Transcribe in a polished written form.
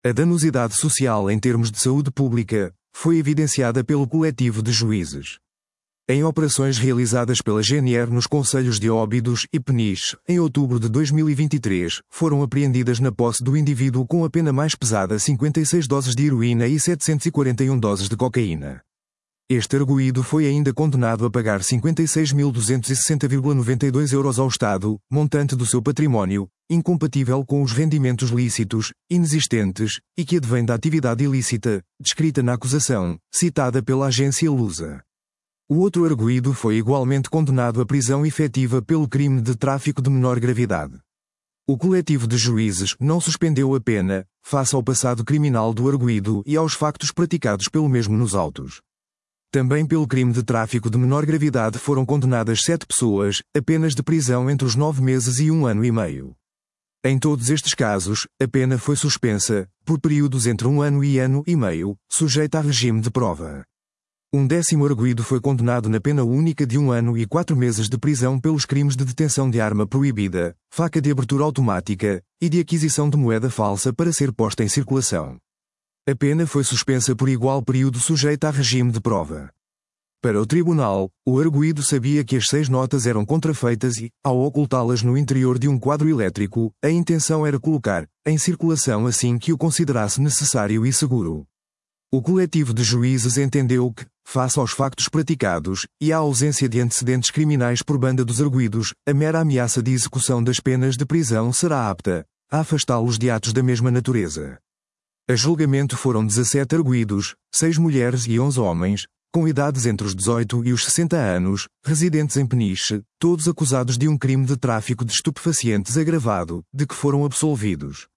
A danosidade social em termos de saúde pública foi evidenciada pelo coletivo de juízes. Em operações realizadas pela GNR nos concelhos de Óbidos e Peniche, em outubro de 2023, foram apreendidas na posse do indivíduo com a pena mais pesada 56 doses de heroína e 741 doses de cocaína. Este arguido foi ainda condenado a pagar 56.260,92 euros ao Estado, montante do seu património, incompatível com os rendimentos lícitos, inexistentes, e que advém da atividade ilícita, descrita na acusação, citada pela agência Lusa. O outro arguido foi igualmente condenado à prisão efetiva pelo crime de tráfico de menor gravidade. O coletivo de juízes não suspendeu a pena, face ao passado criminal do arguido e aos factos praticados pelo mesmo nos autos. Também pelo crime de tráfico de menor gravidade foram condenadas 7 pessoas, a penas de prisão entre os 9 meses e 1 ano e meio. Em todos estes casos, a pena foi suspensa, por períodos entre 1 ano e meio, sujeita a regime de prova. Um 10º arguido foi condenado na pena única de 1 ano e 4 meses de prisão pelos crimes de detenção de arma proibida, faca de abertura automática, e de aquisição de moeda falsa para ser posta em circulação. A pena foi suspensa por igual período sujeita a regime de prova. Para o tribunal, o arguido sabia que as 6 notas eram contrafeitas e, ao ocultá-las no interior de um quadro elétrico, a intenção era colocar em circulação assim que o considerasse necessário e seguro. O coletivo de juízes entendeu que, face aos factos praticados, e à ausência de antecedentes criminais por banda dos arguidos, a mera ameaça de execução das penas de prisão será apta a afastá-los de atos da mesma natureza. A julgamento foram 17 arguidos, 6 mulheres e 11 homens, com idades entre os 18 e os 60 anos, residentes em Peniche, todos acusados de um crime de tráfico de estupefacientes agravado, de que foram absolvidos.